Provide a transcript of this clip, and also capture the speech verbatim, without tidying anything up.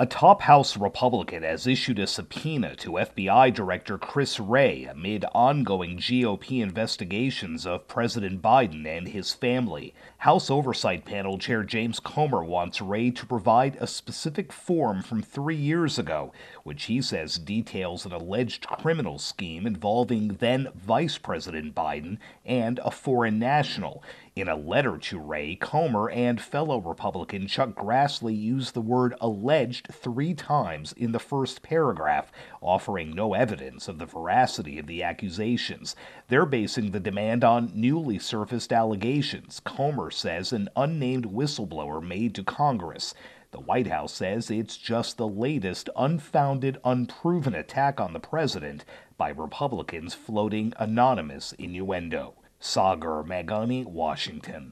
A top House Republican has issued a subpoena to F B I Director Chris Wray amid ongoing G O P investigations of President Biden and his family. House Oversight Panel Chair James Comer wants Wray to provide a specific form from three years ago, which he says details an alleged criminal scheme involving then Vice President Biden and a foreign national. In a letter to Wray, Comer and fellow Republican Chuck Grassley used the word alleged three times in the first paragraph, offering no evidence of the veracity of the accusations. They're basing the demand on newly surfaced allegations, Comer says an unnamed whistleblower made to Congress. The White House says it's just the latest unfounded, unproven attack on the president by Republicans floating anonymous innuendo. Sagar Meghani, Washington.